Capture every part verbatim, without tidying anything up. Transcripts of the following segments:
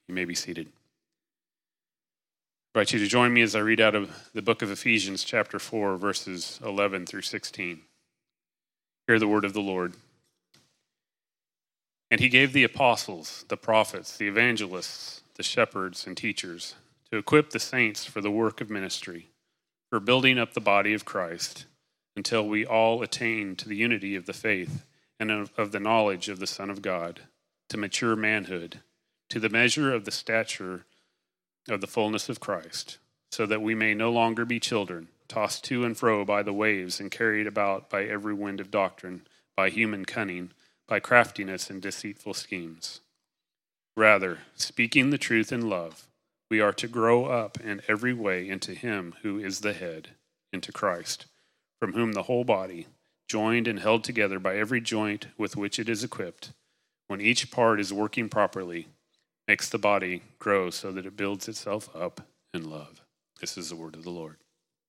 You may be seated. I invite you to join me as I read out of the book of Ephesians, chapter four, verses eleven through sixteen. Hear the word of the Lord. And he gave the apostles, the prophets, the evangelists, the shepherds, and teachers to equip the saints for the work of ministry, for building up the body of Christ, until we all attain to the unity of the faith and of, of the knowledge of the Son of God, to mature manhood, to the measure of the stature of the fullness of Christ, so that we may no longer be children, tossed to and fro by the waves and carried about by every wind of doctrine, by human cunning, by craftiness and deceitful schemes. Rather, speaking the truth in love, we are to grow up in every way into him who is the head, into Christ, from whom the whole body, joined and held together by every joint with which it is equipped, when each part is working properly, makes the body grow so that it builds itself up in love. This is the word of the Lord.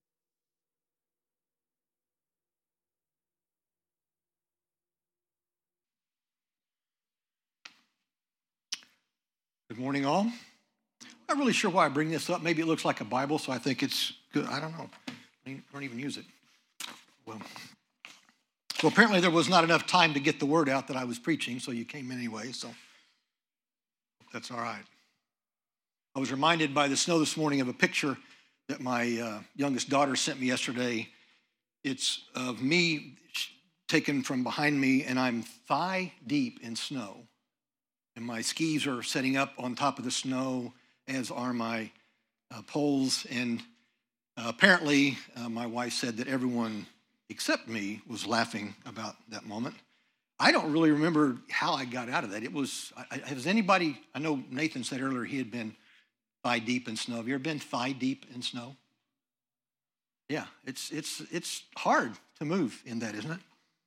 Good morning, all. I'm not really sure why I bring this up. Maybe it looks like a Bible, so I think it's good. I don't know. I don't even use it. Well, so apparently there was not enough time to get the word out that I was preaching, so you came anyway, so that's all right. I was reminded by the snow this morning of a picture that my uh, youngest daughter sent me yesterday. It's of me taken from behind me, and I'm thigh deep in snow. And my skis are setting up on top of the snow, as are my uh, poles. And uh, apparently, uh, my wife said that everyone except me was laughing about that moment. I don't really remember how I got out of that. It was, I, has anybody, I know Nathan said earlier he had been thigh deep in snow. Have you ever been thigh deep in snow? Yeah, it's it's it's hard to move in that, isn't it?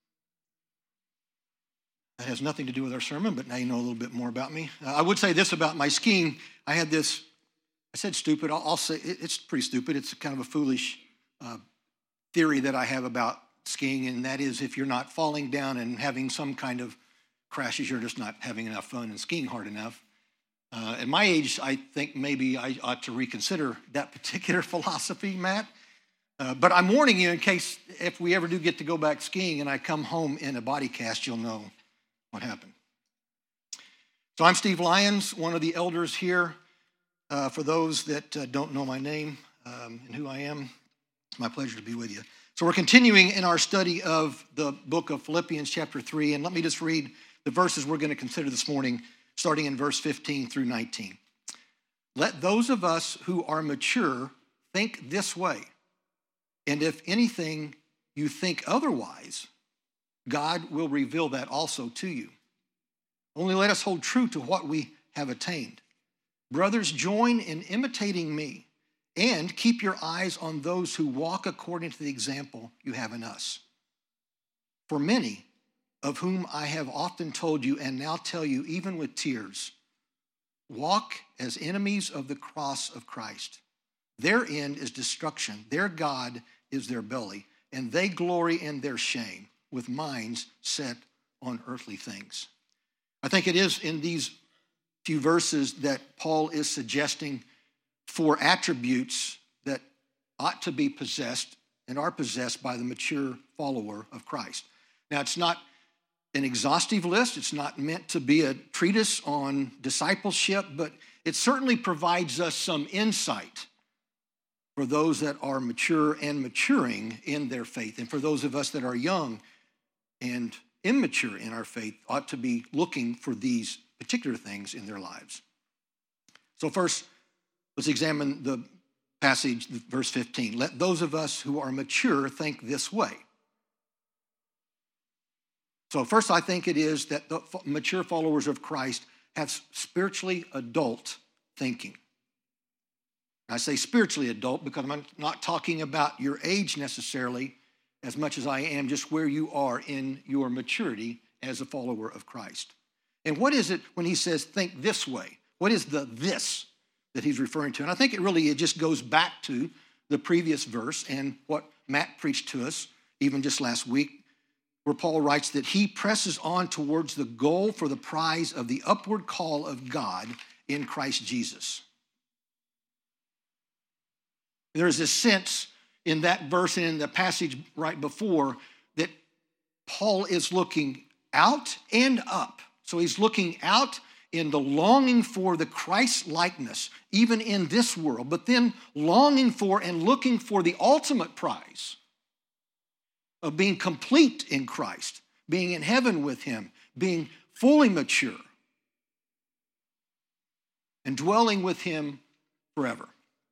That has nothing to do with our sermon, but now you know a little bit more about me. Uh, I would say this about my skiing. I had this, I said stupid, I'll, I'll say, it, it's pretty stupid. It's kind of a foolish uh, theory that I have about skiing, and that is if you're not falling down and having some kind of crashes, you're just not having enough fun and skiing hard enough. Uh, at my age, I think maybe I ought to reconsider that particular philosophy, Matt. Uh, but I'm warning you in case if we ever do get to go back skiing and I come home in a body cast, you'll know what happened. So I'm Steve Lyons, one of the elders here. Uh, for those that uh, don't know my name um, and who I am, it's my pleasure to be with you. So we're continuing in our study of the book of Philippians chapter three, and let me just read the verses we're going to consider this morning, starting in verse fifteen through nineteen. Let those of us who are mature think this way, and if anything you think otherwise, God will reveal that also to you. Only let us hold true to what we have attained. Brothers, join in imitating me, and keep your eyes on those who walk according to the example you have in us. For many, of whom I have often told you and now tell you even with tears, walk as enemies of the cross of Christ. Their end is destruction. Their God is their belly, and they glory in their shame, with minds set on earthly things. I think it is in these few verses that Paul is suggesting four attributes that ought to be possessed and are possessed by the mature follower of Christ. Now, it's not an exhaustive list. It's not meant to be a treatise on discipleship, but it certainly provides us some insight for those that are mature and maturing in their faith. And for those of us that are young and immature in our faith ought to be looking for these particular things in their lives. So first, let's examine the passage, verse fifteen. Let those of us who are mature think this way. So first, I think it is that the mature followers of Christ have spiritually adult thinking. I say spiritually adult because I'm not talking about your age necessarily as much as I am just where you are in your maturity as a follower of Christ. And what is it when he says think this way? What is the this that he's referring to? And I think it really, it just goes back to the previous verse and what Matt preached to us even just last week, where Paul writes that he presses on towards the goal for the prize of the upward call of God in Christ Jesus. There's this sense in that verse and in the passage right before that Paul is looking out and up. So he's looking out in the longing for the Christ likeness, even in this world, but then longing for and looking for the ultimate prize of being complete in Christ, being in heaven with him, being fully mature, and dwelling with him forever.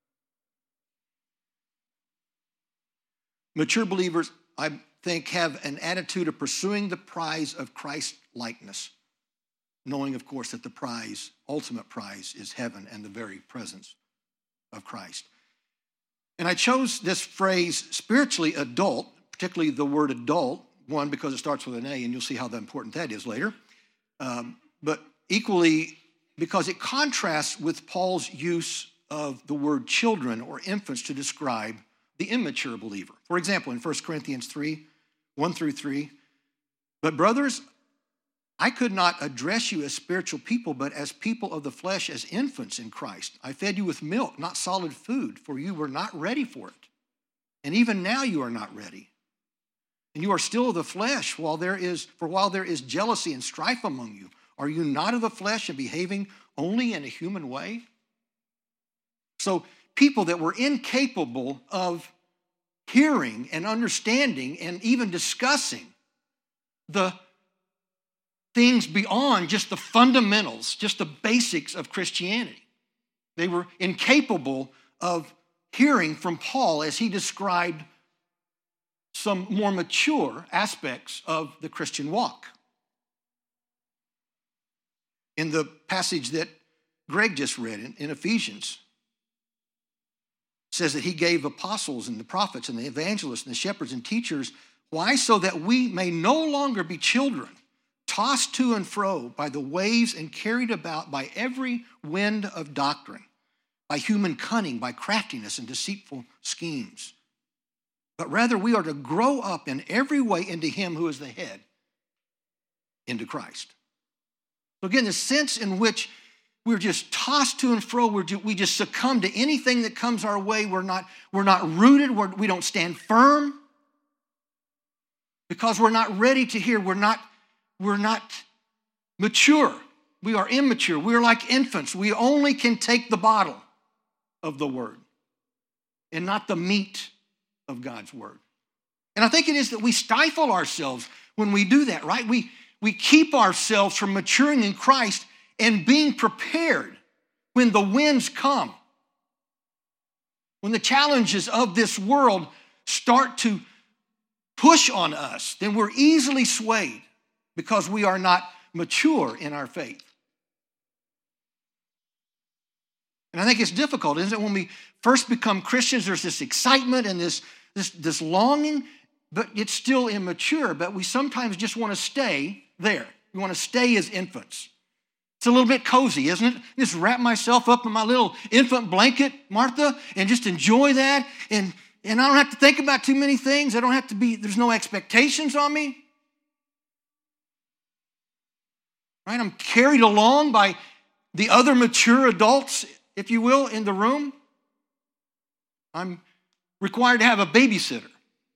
Mature believers, I think, have an attitude of pursuing the prize of Christ likeness, knowing, of course, that the prize, ultimate prize, is heaven and the very presence of Christ. And I chose this phrase, spiritually adult, particularly the word adult, one, because it starts with an A, and you'll see how important that is later, um, but equally because it contrasts with Paul's use of the word children or infants to describe the immature believer. For example, in First Corinthians three, one through three, but brothers, I could not address you as spiritual people, but as people of the flesh, as infants in Christ. I fed you with milk, not solid food, for you were not ready for it. And even now you are not ready. And you are still of the flesh, while there is, for while there is jealousy and strife among you, are you not of the flesh and behaving only in a human way? So people that were incapable of hearing and understanding and even discussing the things beyond just the fundamentals, just the basics of Christianity. They were incapable of hearing from Paul as he described some more mature aspects of the Christian walk. In the passage that Greg just read in, in Ephesians, it says that he gave apostles and the prophets and the evangelists and the shepherds and teachers. Why? So that we may no longer be children, tossed to and fro by the waves and carried about by every wind of doctrine, by human cunning, by craftiness and deceitful schemes. But rather we are to grow up in every way into him who is the head, into Christ. So again, the sense in which we're just tossed to and fro, we're just, we just succumb to anything that comes our way. We're not, we're not rooted, we're, we don't stand firm because we're not ready to hear. We're not, we're not mature. We are immature. We're like infants. We only can take the bottle of the word and not the meat of God's word. And I think it is that we stifle ourselves when we do that, right? We, we keep ourselves from maturing in Christ and being prepared when the winds come, when the challenges of this world start to push on us, then we're easily swayed because we are not mature in our faith. And I think it's difficult, isn't it? When we first become Christians, there's this excitement and this, this, this longing, but it's still immature. But we sometimes just want to stay there. We want to stay as infants. It's a little bit cozy, isn't it? Just wrap myself up in my little infant blanket, Martha, and just enjoy that. And, and I don't have to think about too many things. I don't have to be, there's no expectations on me. Right? I'm carried along by the other mature adults, if you will, in the room. I'm required to have a babysitter.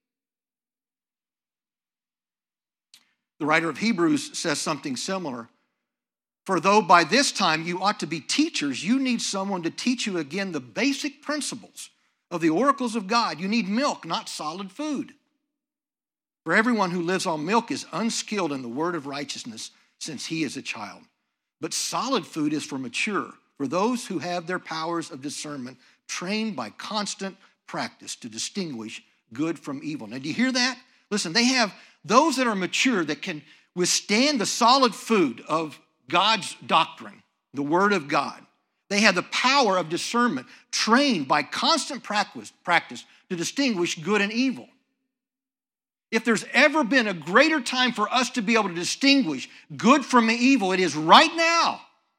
The writer of Hebrews says something similar. For though by this time you ought to be teachers, you need someone to teach you again the basic principles of the oracles of God. You need milk, not solid food. For everyone who lives on milk is unskilled in the word of righteousness, since he is a child. But solid food is for mature, for those who have their powers of discernment trained by constant practice to distinguish good from evil. Now, do you hear that? Listen, they have those that are mature that can withstand the solid food of God's doctrine, the Word of God. They have the power of discernment trained by constant practice, practice to distinguish good and evil. If there's ever been a greater time for us to be able to distinguish good from evil, it is right now.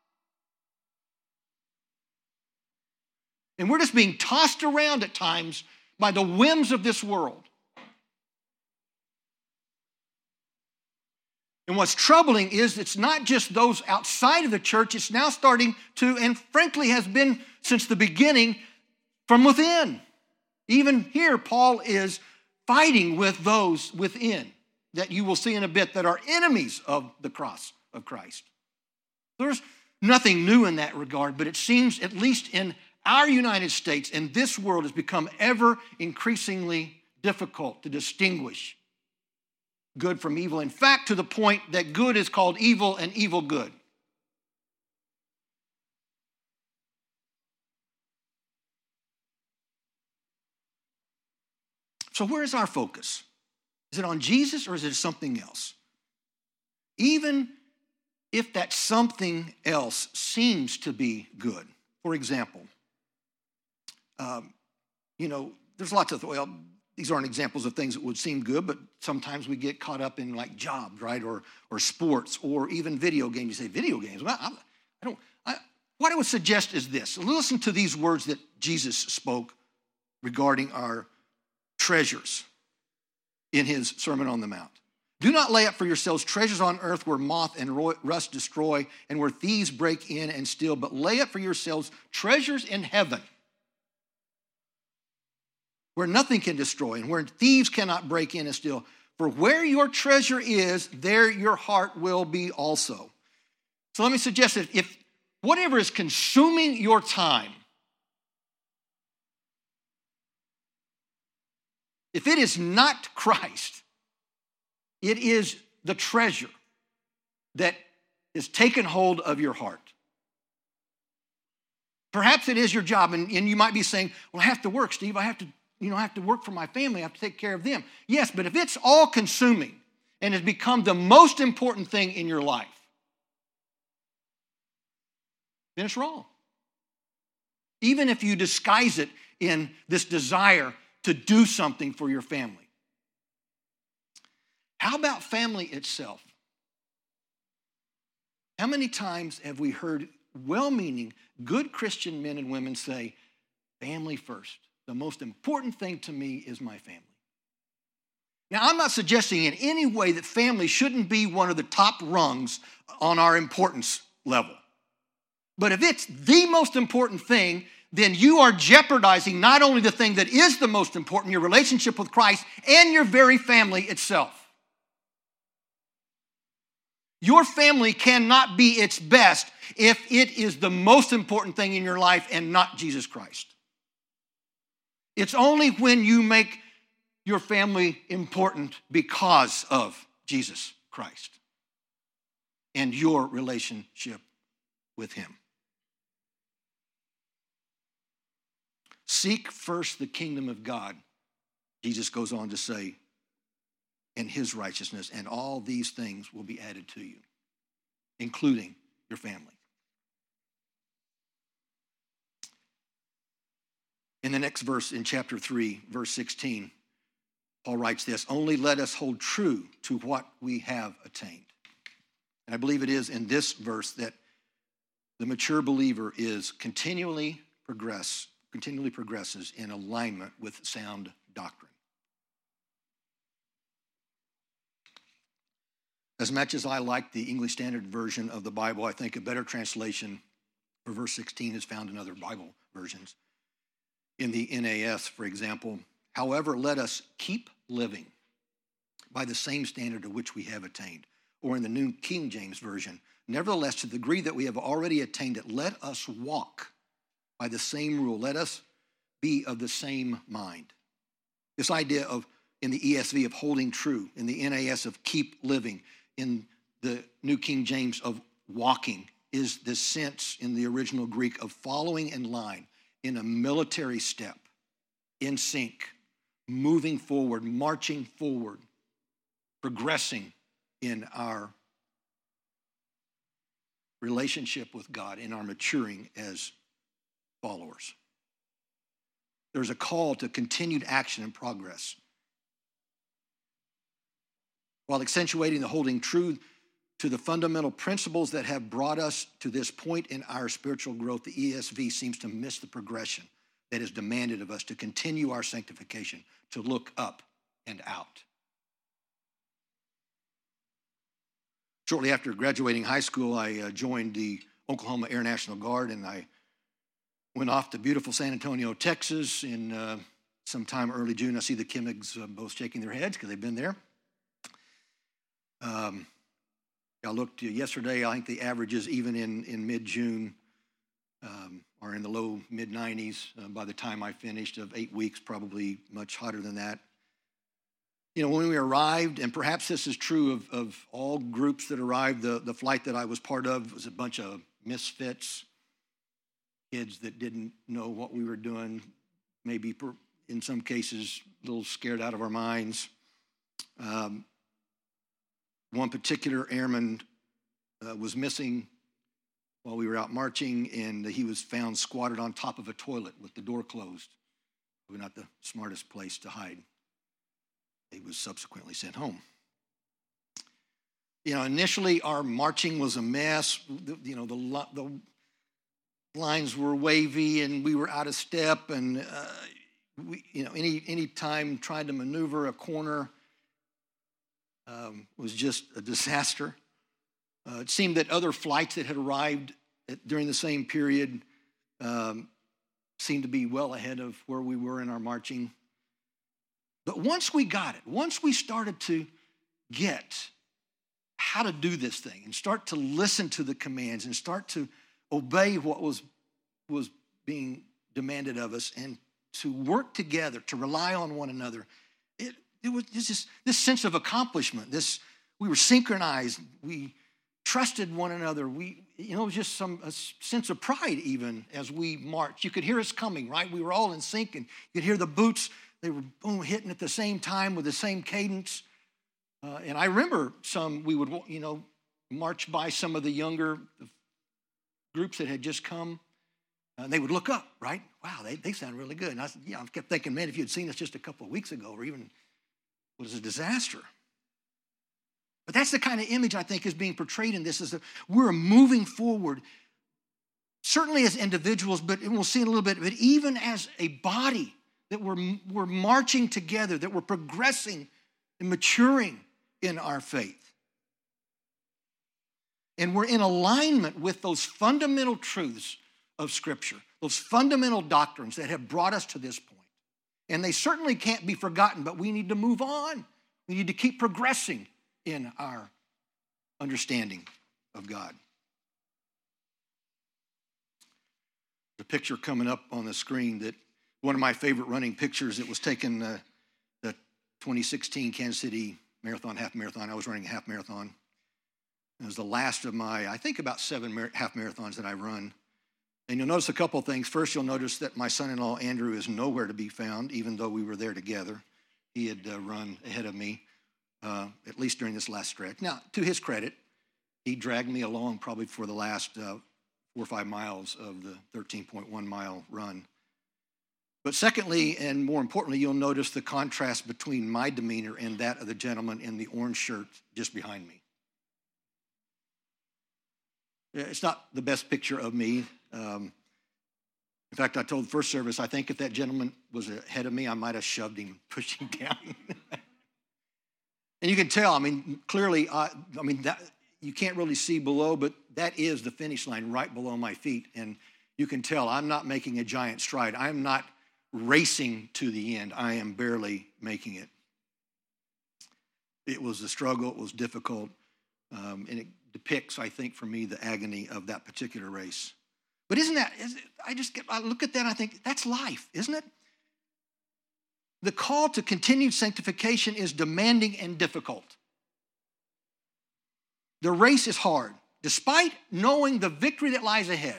And we're just being tossed around at times by the whims of this world. And what's troubling is it's not just those outside of the church, it's now starting to, and frankly has been since the beginning, from within. Even here, Paul is fighting with those within that you will see in a bit that are enemies of the cross of Christ. There's nothing new in that regard, but it seems, at least in our United States, in this world, has become ever increasingly difficult to distinguish good from evil. In fact, to the point that good is called evil and evil good. So where is our focus? Is it on Jesus or is it something else? Even if that something else seems to be good. For example, um, you know, there's lots of, well, these aren't examples of things that would seem good, but sometimes we get caught up in like jobs, right? Or or sports, or even video games. You say, video games? Well, I, I don't, I, what I would suggest is this. Listen to these words that Jesus spoke regarding our treasures in his Sermon on the Mount. Do not lay up for yourselves treasures on earth where moth and rust destroy and where thieves break in and steal, but lay up for yourselves treasures in heaven where nothing can destroy and where thieves cannot break in and steal. For where your treasure is, there your heart will be also. So let me suggest that if whatever is consuming your time, if it is not Christ, it is the treasure that is taken hold of your heart. Perhaps it is your job, and, and you might be saying, well, I have to work, Steve. I have to, you know, I have to work for my family. I have to take care of them. Yes, but if it's all consuming and has become the most important thing in your life, then it's wrong. Even if you disguise it in this desire to do something for your family. How about family itself? How many times have we heard well-meaning, good Christian men and women say, family first. The most important thing to me is my family. Now, I'm not suggesting in any way that family shouldn't be one of the top rungs on our importance level. But if it's the most important thing, then you are jeopardizing not only the thing that is the most important, your relationship with Christ, and your very family itself. Your family cannot be its best if it is the most important thing in your life and not Jesus Christ. It's only when you make your family important because of Jesus Christ and your relationship with him. Seek first the kingdom of God, Jesus goes on to say, and his righteousness, and all these things will be added to you, including your family. In the next verse, in chapter three, verse sixteen, Paul writes this, only let us hold true to what we have attained. And I believe it is in this verse that the mature believer is continually progress, continually progresses in alignment with sound doctrine. As much as I like the English Standard Version of the Bible, I think a better translation for verse sixteen is found in other Bible versions. In the N A S, for example, however, let us keep living by the same standard to which we have attained. Or in the New King James Version, nevertheless, to the degree that we have already attained it, let us walk by the same rule. Let us be of the same mind. This idea of, in the E S V, of holding true, in the N A S of keep living, in the New King James of walking, is this sense in the original Greek of following in line, in a military step, in sync, moving forward, marching forward, progressing in our relationship with God, in our maturing as followers. There's a call to continued action and progress. While accentuating the holding true to the fundamental principles that have brought us to this point in our spiritual growth, the E S V seems to miss the progression that is demanded of us to continue our sanctification, to look up and out. Shortly after graduating high school, I uh, joined the Oklahoma Air National Guard, and I went off to beautiful San Antonio, Texas in uh, sometime early June. I see the Kimmigs uh, both shaking their heads because they've been there. Um, I looked yesterday, I think the averages even in, in mid-June um, are in the low mid nineties. Uh, by the time I finished, of eight weeks, probably much hotter than that. You know, when we arrived, and perhaps this is true of, of all groups that arrived, the, the flight that I was part of was a bunch of misfits, kids that didn't know what we were doing, maybe per, in some cases a little scared out of our minds. Um, one particular airman uh, was missing while we were out marching, and he was found squatted on top of a toilet with the door closed. Probably not the smartest place to hide. He was subsequently sent home. You know, initially our marching was a mess. The, you know, the, the lines were wavy and we were out of step, and uh, we, you know, any any time trying to maneuver a corner um, was just a disaster. Uh, it seemed that other flights that had arrived at, during the same period um, seemed to be well ahead of where we were in our marching. But once we got it, once we started to get how to do this thing and start to listen to the commands and start to obey what was, was being demanded of us and to work together, to rely on one another, it, it was just this sense of accomplishment. This, we were synchronized. We trusted one another. We, you know, it was just some a sense of pride even as we marched. You could hear us coming, right? We were all in sync, and you could hear the boots. They were boom, hitting at the same time with the same cadence. Uh, and I remember some, we would, you know, march by some of the younger groups that had just come, and they would look up, right? Wow, they, they sound really good. And I, yeah, I kept thinking, man, if you had seen us just a couple of weeks ago, or even, it was a disaster. But that's the kind of image I think is being portrayed in this, is that we're moving forward, certainly as individuals, but and we'll see in a little bit, but even as a body, that we're, we're marching together, that we're progressing and maturing in our faith. And we're in alignment with those fundamental truths of Scripture, those fundamental doctrines that have brought us to this point. And they certainly can't be forgotten, but we need to move on. We need to keep progressing in our understanding of God. The picture coming up on the screen, that one of my favorite running pictures, it was taken uh, the twenty sixteen Kansas City Marathon, half marathon. I was running a half marathon. It was the last of my, I think, about seven mar- half marathons that I run. And you'll notice a couple of things. First, you'll notice that my son-in-law, Andrew, is nowhere to be found, even though we were there together. He had uh, run ahead of me, uh, at least during this last stretch. Now, to his credit, he dragged me along probably for the last uh, four or five miles of the thirteen point one mile run. But secondly, and more importantly, you'll notice the contrast between my demeanor and that of the gentleman in the orange shirt just behind me. It's not the best picture of me. Um, in fact, I told the first service, I think if that gentleman was ahead of me, I might have shoved him, pushed him down. And you can tell, I mean, clearly, I, I mean, that, you can't really see below, but that is the finish line right below my feet. And you can tell I'm not making a giant stride. I'm not racing to the end. I am barely making it. It was a struggle. It was difficult. Um, and it depicts, I think, for me, the agony of that particular race. But isn't that, is it, I just get, I look at that and I think, that's life, isn't it? The call to continued sanctification is demanding and difficult. The race is hard, despite knowing the victory that lies ahead.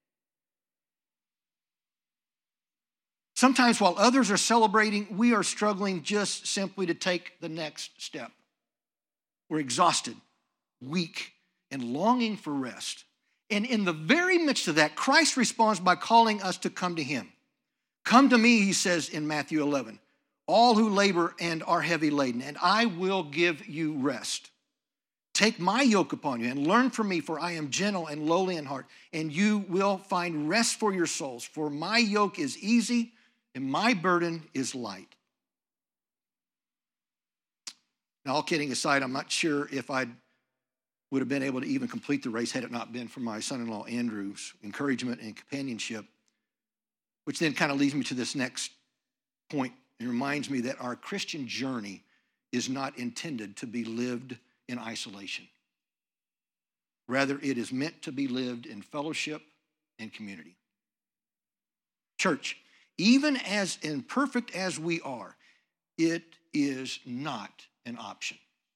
Sometimes while others are celebrating, we are struggling just simply to take the next step. We're exhausted, weak, and longing for rest. And in the very midst of that, Christ responds by calling us to come to him. Come to me, he says in Matthew eleven, all who labor and are heavy laden, and I will give you rest. Take my yoke upon you and learn from me, for I am gentle and lowly in heart, and you will find rest for your souls. For my yoke is easy and my burden is light. Now, all kidding aside, I'm not sure if I'd would have been able to even complete the race had it not been for my son-in-law Andrew's encouragement and companionship, which then kind of leads me to this next point. It reminds me that our Christian journey is not intended to be lived in isolation. Rather, it is meant to be lived in fellowship and community. Church, even as imperfect as we are, it is not an option.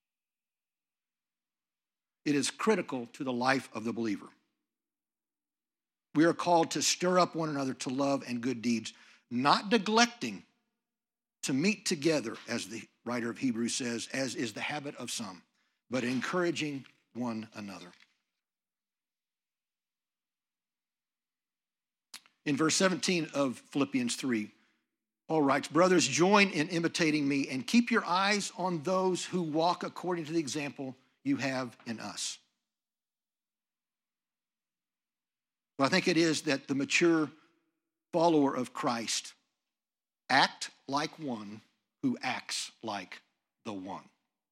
It is critical to the life of the believer. We are called to stir up one another to love and good deeds, not neglecting to meet together, as the writer of Hebrews says, as is the habit of some, but encouraging one another. In verse seventeen of Philippians three, Paul writes, brothers, join in imitating me and keep your eyes on those who walk according to the example you have in us. Well, I think it is that the mature follower of Christ act like one who acts like the one.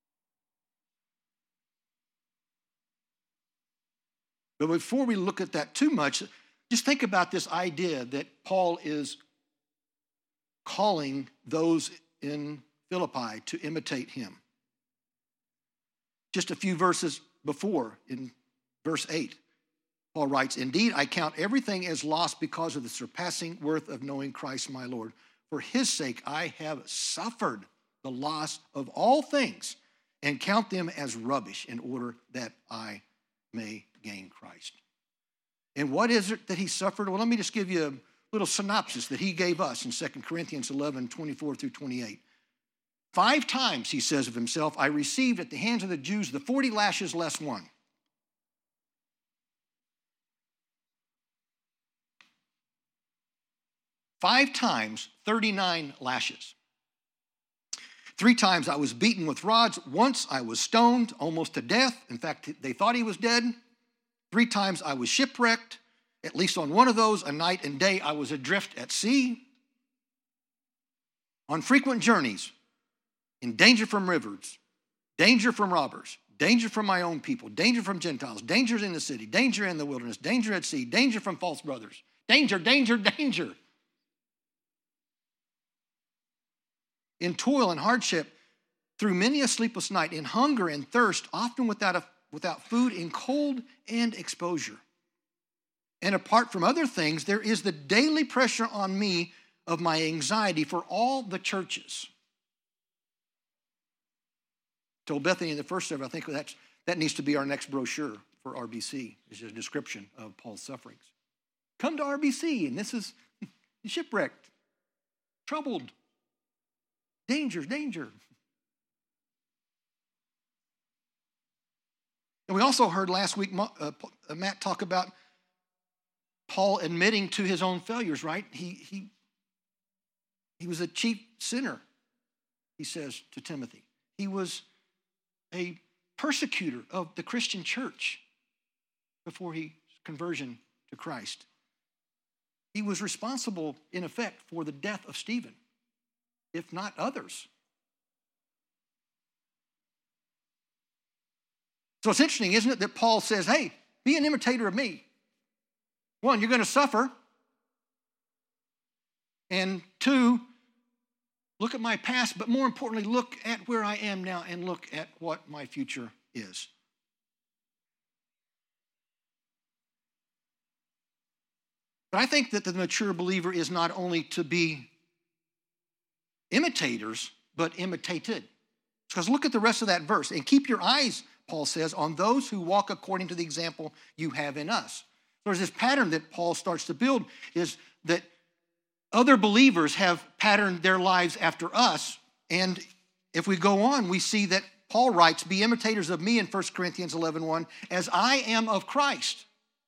But before we look at that too much, just think about this idea that Paul is calling those in Philippi to imitate him. Just a few verses before, in verse eight, Paul writes, indeed, I count everything as lost because of the surpassing worth of knowing Christ my Lord. For his sake I have suffered the loss of all things and count them as rubbish in order that I may gain Christ. And what is it that he suffered? Well, let me just give you a little synopsis that he gave us in Second Corinthians eleven, twenty-four through twenty-eight. Five times, he says of himself, I received at the hands of the Jews the forty lashes less one. Five times, thirty-nine lashes. Three times I was beaten with rods. Once I was stoned almost to death. In fact, they thought he was dead. Three times I was shipwrecked. At least on one of those, a night and day, I was adrift at sea. On frequent journeys, in danger from rivers, danger from robbers, danger from my own people, danger from Gentiles, dangers in the city, danger in the wilderness, danger at sea, danger from false brothers. Danger, danger, danger. In toil and hardship, through many a sleepless night, in hunger and thirst, often without, a, without food, in cold and exposure. And apart from other things, there is the daily pressure on me of my anxiety for all the churches. I told Bethany in the first service, I think that's, that needs to be our next brochure for R B C, is a description of Paul's sufferings. Come to R B C, and this is shipwrecked, troubled, danger, danger. And we also heard last week uh, Matt talk about Paul admitting to his own failures, right? He, he, he was a chief sinner, he says to Timothy. He was a persecutor of the Christian church before his conversion to Christ. He was responsible, in effect, for the death of Stephen, if not others. So it's interesting, isn't it, that Paul says, hey, be an imitator of me. One, you're going to suffer. And two, look at my past, but more importantly, look at where I am now and look at what my future is. But I think that the mature believer is not only to be imitators, but imitated. Because look at the rest of that verse. And keep your eyes, Paul says, on those who walk according to the example you have in us. There's this pattern that Paul starts to build, is that other believers have patterned their lives after us. And if we go on, we see that Paul writes, be imitators of me in First Corinthians eleven one, as I am of Christ.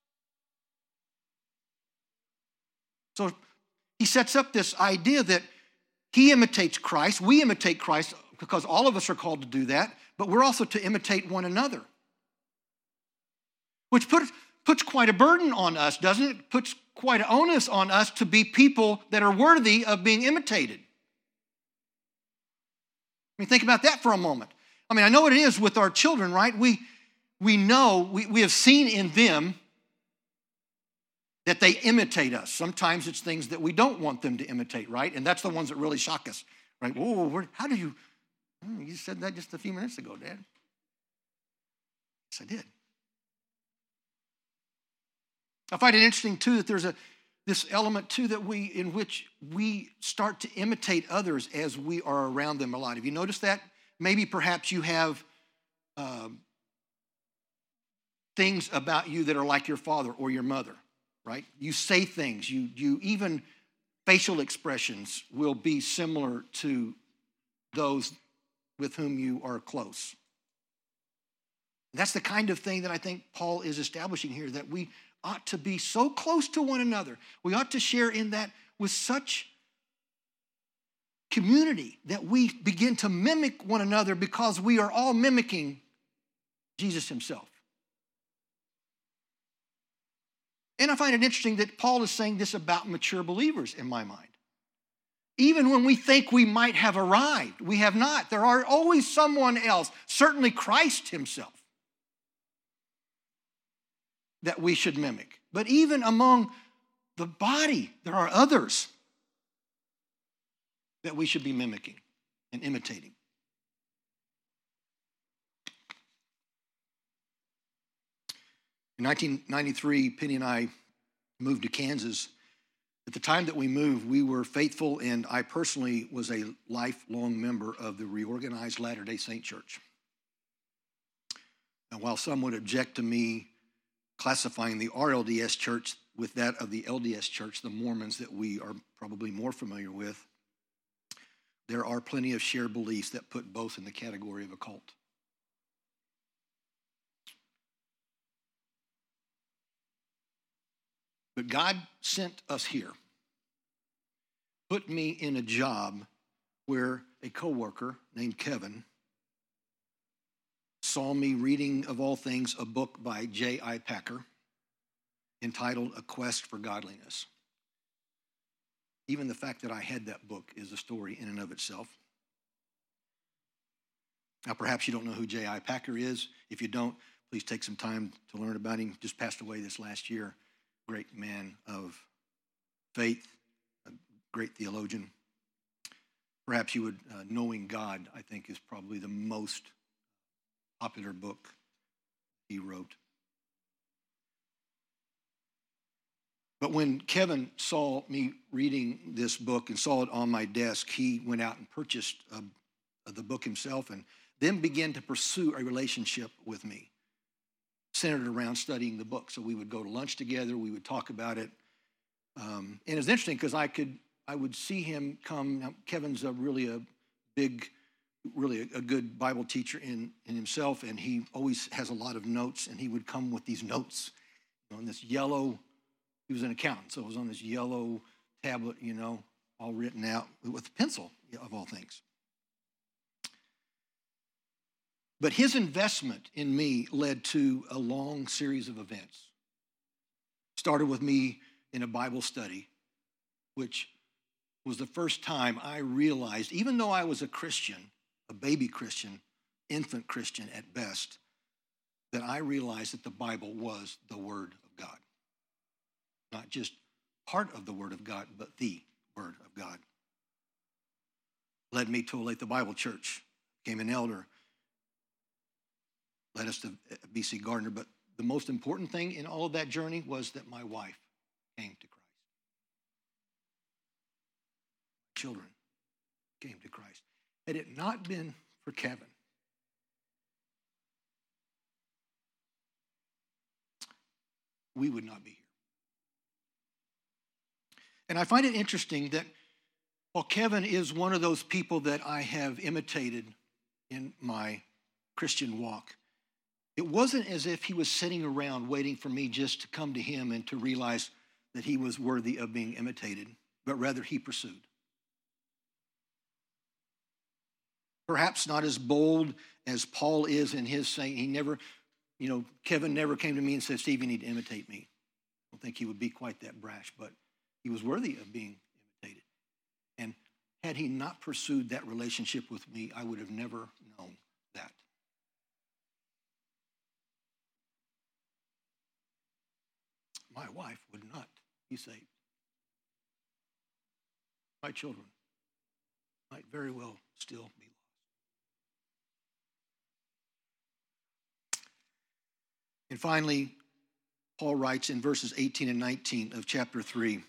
So he sets up this idea that he imitates Christ, we imitate Christ, because all of us are called to do that, but we're also to imitate one another. Which puts, puts quite a burden on us, doesn't it? Puts quite an onus on us to be people that are worthy of being imitated. I mean, think about that for a moment. I mean, I know what it is with our children, right? We, we know, we, we have seen in them that they imitate us. Sometimes it's things that we don't want them to imitate, right? And that's the ones that really shock us, right? Whoa, where, how do you, oh, you said that just a few minutes ago, Dad. Yes, I did. I find it interesting, too, that there's a this element, too, that we, in which we start to imitate others as we are around them a lot. Have you noticed that? Maybe perhaps you have um, things about you that are like your father or your mother, right? You say things, you, you even facial expressions will be similar to those with whom you are close. That's the kind of thing that I think Paul is establishing here, that we ought to be so close to one another. We ought to share in that with such community that we begin to mimic one another, because we are all mimicking Jesus himself. And I find it interesting that Paul is saying this about mature believers in my mind. Even when we think we might have arrived, we have not. There are always someone else, certainly Christ himself, that we should mimic. But even among the body, there are others that we should be mimicking and imitating. In nineteen ninety-three, Penny and I moved to Kansas. At the time that we moved, we were faithful, and I personally was a lifelong member of the Reorganized Latter-day Saint Church. And while some would object to me classifying the R L D S church with that of the L D S church, the Mormons that we are probably more familiar with, there are plenty of shared beliefs that put both in the category of a cult. But God sent us here, put me in a job where a coworker named Kevin saw me reading, of all things, a book by J I Packer entitled A Quest for Godliness. Even the fact that I had that book is a story in and of itself. Now, perhaps you don't know who J I Packer is. If you don't, please take some time to learn about him. Just passed away this last year. Great man of faith, a great theologian. Perhaps you would, uh, Knowing God, I think, is probably the most popular book he wrote. But when Kevin saw me reading this book and saw it on my desk, he went out and purchased uh, the book himself, and then began to pursue a relationship with me, centered around studying the book. So we would go to lunch together, we would talk about it. Um, and it was interesting because I could, I would see him come. Now, Kevin's a really a big, really a, a good Bible teacher in, in himself, and he always has a lot of notes, and he would come with these notes on, you know, this yellow, he was an accountant, so it was on this yellow tablet, you know, all written out with a pencil, of all things. But his investment in me led to a long series of events. Started with me in a Bible study, which was the first time I realized, even though I was a Christian, a baby Christian, infant Christian at best, that I realized that the Bible was the Word of God. Not just part of the Word of God, but the Word of God. Led me to Olathe Bible Church, became an elder, led us to B C Gardner, but the most important thing in all of that journey was that my wife came to Christ. Children came to Christ. Had it not been for Kevin, we would not be here. And I find it interesting that while Kevin is one of those people that I have imitated in my Christian walk, it wasn't as if he was sitting around waiting for me just to come to him and to realize that he was worthy of being imitated, but rather he pursued. Perhaps not as bold as Paul is in his saying, he never, you know, Kevin never came to me and said, Steve, you need to imitate me. I don't think he would be quite that brash, but he was worthy of being imitated. And had he not pursued that relationship with me, I would have never known that. be saved. My children might very well still be lost. And finally, Paul writes in verses eighteen and nineteen of chapter three,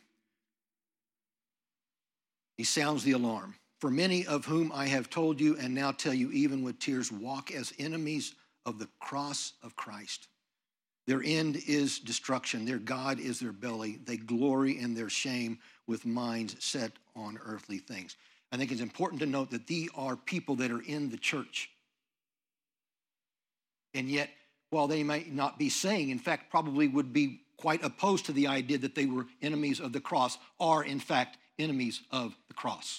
he sounds the alarm. For many of whom I have told you and now tell you even with tears walk as enemies of the cross of Christ. Their end is destruction. Their God is their belly. They glory in their shame with minds set on earthly things. I think it's important to note that these are people that are in the church. And yet, while they might not be saying, in fact, probably would be quite opposed to the idea that they were enemies of the cross, are in fact enemies of the cross.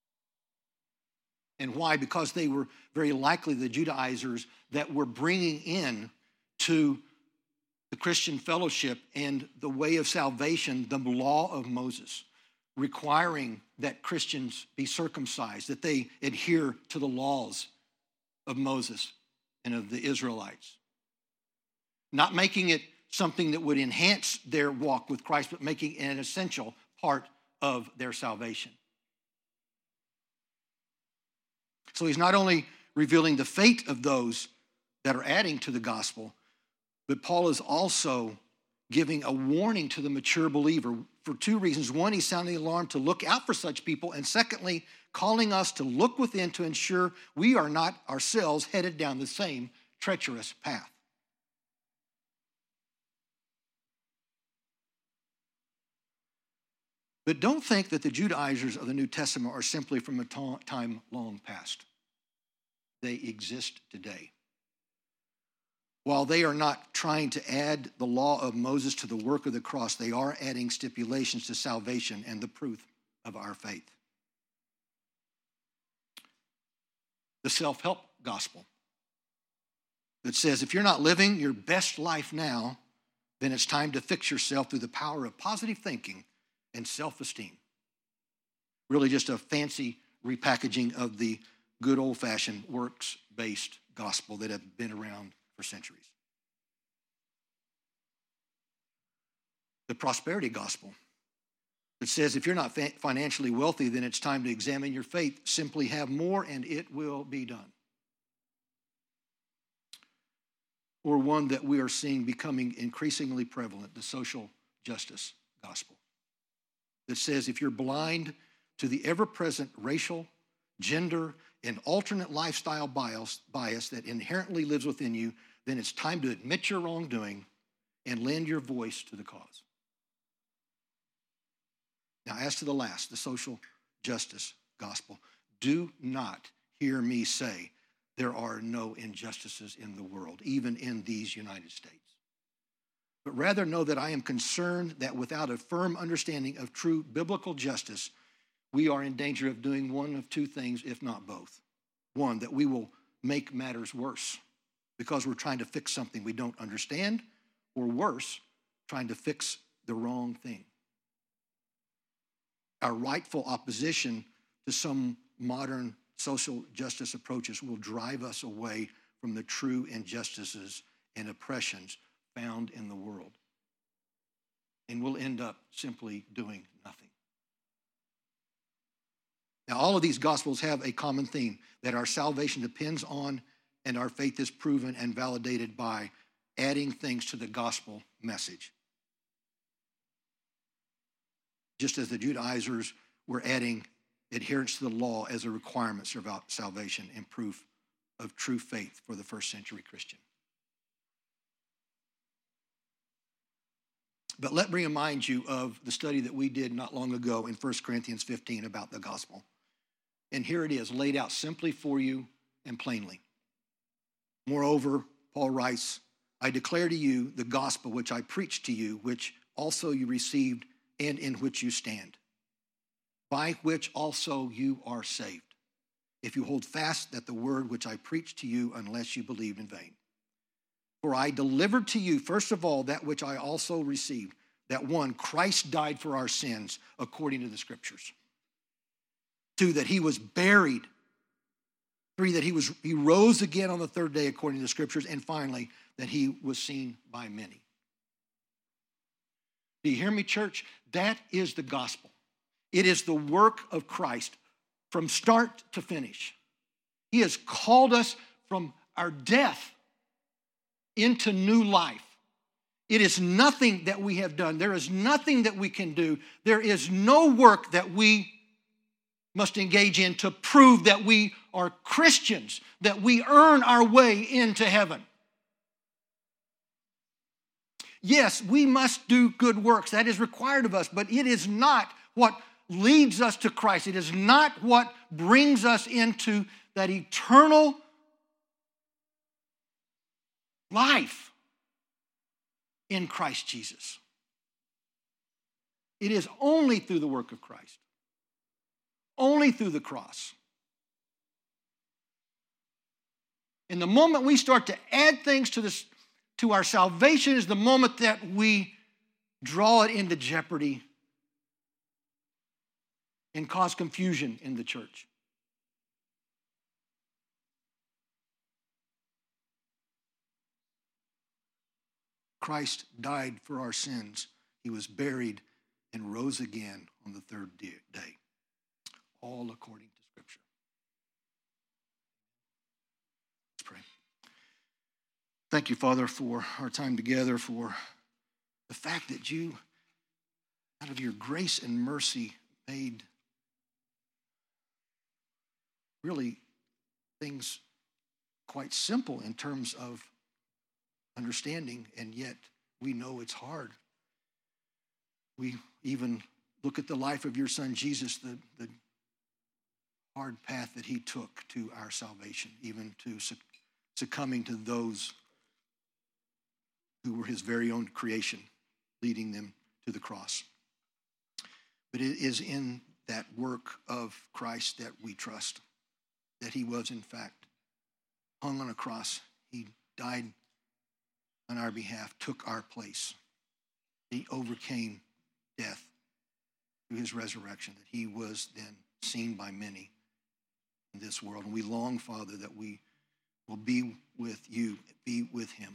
And why? Because they were very likely the Judaizers that were bringing in to the Christian fellowship and the way of salvation, the law of Moses, requiring that Christians be circumcised, that they adhere to the laws of Moses and of the Israelites. Not making it something that would enhance their walk with Christ, but making it an essential part of their salvation. So he's not only revealing the fate of those that are adding to the gospel, but Paul is also giving a warning to the mature believer for two reasons. One, he's sounding the alarm to look out for such people. And secondly, calling us to look within to ensure we are not ourselves headed down the same treacherous path. But don't think that the Judaizers of the New Testament are simply from a time long past. They exist today. While they are not trying to add the law of Moses to the work of the cross, they are adding stipulations to salvation and the proof of our faith. The self-help gospel that says if you're not living your best life now, then it's time to fix yourself through the power of positive thinking and self-esteem. Really just a fancy repackaging of the good old-fashioned works-based gospel that have been around for centuries. The prosperity gospel that says if you're not financially wealthy, then it's time to examine your faith. Simply have more and it will be done. Or one that we are seeing becoming increasingly prevalent, the social justice gospel that says if you're blind to the ever-present racial, gender, and alternate lifestyle bias, bias that inherently lives within you, then it's time to admit your wrongdoing and lend your voice to the cause. Now, as to the last, the social justice gospel, do not hear me say there are no injustices in the world, even in these United States. But rather know that I am concerned that without a firm understanding of true biblical justice, we are in danger of doing one of two things, if not both. One, that we will make matters worse because we're trying to fix something we don't understand, or worse, trying to fix the wrong thing. Our rightful opposition to some modern social justice approaches will drive us away from the true injustices and oppressions found in the world. And we'll end up simply doing nothing. Now, all of these gospels have a common theme, that our salvation depends on and our faith is proven and validated by adding things to the gospel message. Just as the Judaizers were adding adherence to the law as a requirement for salvation and proof of true faith for the first century Christian. But let me remind you of the study that we did not long ago in First Corinthians fifteen about the gospel. And here it is, laid out simply for you and plainly. Moreover, Paul writes, I declare to you the gospel which I preached to you, which also you received and in which you stand, by which also you are saved, if you hold fast that the word which I preached to you, unless you believed in vain. For I delivered to you, first of all, that which I also received, that one, Christ died for our sins according to the scriptures. Two, that he was buried. Three, that he was he rose again on the third day according to the scriptures. And finally, that he was seen by many. Do you hear me, church? That is the gospel. It is the work of Christ from start to finish. He has called us from our death into new life. It is nothing that we have done. There is nothing that we can do. There is no work that we must engage in to prove that we are Christians, that we earn our way into heaven. Yes, we must do good works. That is required of us, but it is not what leads us to Christ. It is not what brings us into that eternal life in Christ Jesus. It is only through the work of Christ, only through the cross. And the moment we start to add things to this, to our salvation, is the moment that we draw it into jeopardy and cause confusion in the church. Christ died for our sins. He was buried and rose again on the third day, all according to Scripture. Let's pray. Thank you, Father, for our time together, for the fact that you, out of your grace and mercy, made really things quite simple in terms of understanding, and yet we know it's hard. We even look at the life of your son, Jesus, the, the hard path that he took to our salvation, even to succumbing to those who were his very own creation, leading them to the cross. But it is in that work of Christ that we trust, that he was, in fact, hung on a cross. He died on our behalf, took our place. He overcame death through his resurrection, that he was then seen by many in this world. And we long, Father, that we will be with you, be with him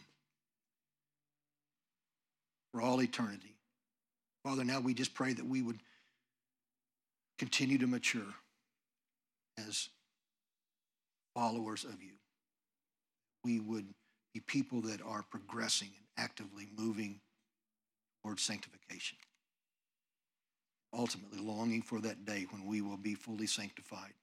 for all eternity. Father, now we just pray that we would continue to mature as followers of you. We would be people that are progressing and actively moving towards sanctification, ultimately longing for that day when we will be fully sanctified